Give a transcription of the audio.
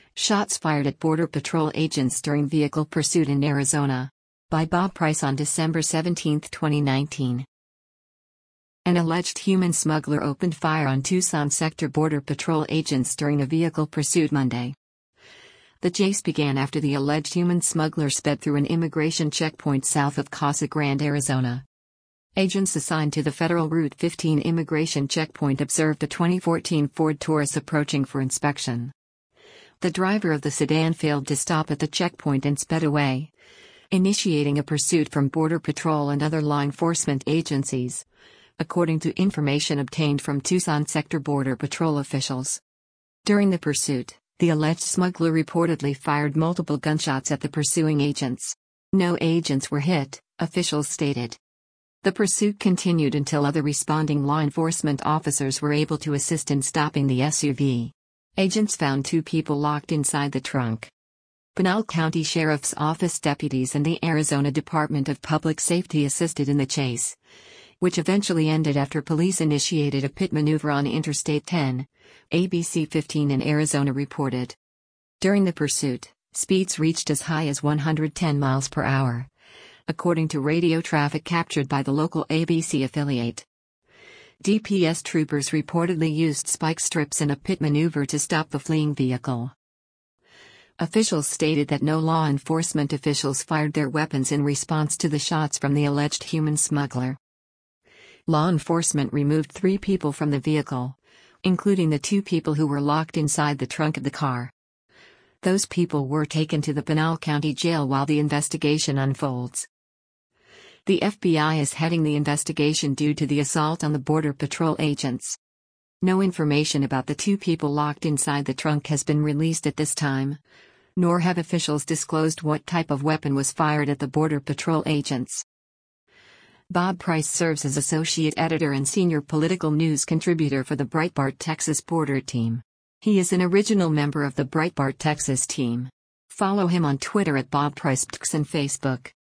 Shots fired at Border Patrol agents during vehicle pursuit in Arizona. By Bob Price on December 17, 2019. An alleged human smuggler opened fire on Tucson sector Border Patrol agents during a vehicle pursuit Monday. The chase began after the alleged human smuggler sped through an immigration checkpoint south of Casa Grande, Arizona. Agents assigned to the federal Route 15 immigration checkpoint observed a 2014 Ford Taurus approaching for inspection. The driver of the sedan failed to stop at the checkpoint and sped away, initiating a pursuit from Border Patrol and other law enforcement agencies, according to information obtained from Tucson sector Border Patrol officials. During the pursuit, the alleged smuggler reportedly fired multiple gunshots at the pursuing agents. No agents were hit, officials stated. The pursuit continued until other responding law enforcement officers were able to assist in stopping the SUV. Agents found 2 people locked inside the trunk. Pinal County Sheriff's Office deputies and the Arizona Department of Public Safety assisted in the chase, which eventually ended after police initiated a pit maneuver on Interstate 10, ABC 15 in Arizona reported. During the pursuit, speeds reached as high as 110 miles per hour, according to radio traffic captured by the local ABC affiliate. DPS troopers reportedly used spike strips in a pit maneuver to stop the fleeing vehicle. Officials stated that no law enforcement officials fired their weapons in response to the shots from the alleged human smuggler. Law enforcement removed 3 people from the vehicle, including the 2 people who were locked inside the trunk of the car. Those people were taken to the Pinal County Jail while the investigation unfolds. The FBI is heading the investigation due to the assault on the Border Patrol agents. No information about the 2 people locked inside the trunk has been released at this time, nor have officials disclosed what type of weapon was fired at the Border Patrol agents. Bob Price serves as associate editor and senior political news contributor for the Breitbart Texas Border Team. He is an original member of the Breitbart Texas team. Follow him on Twitter at BobPricePTX and Facebook.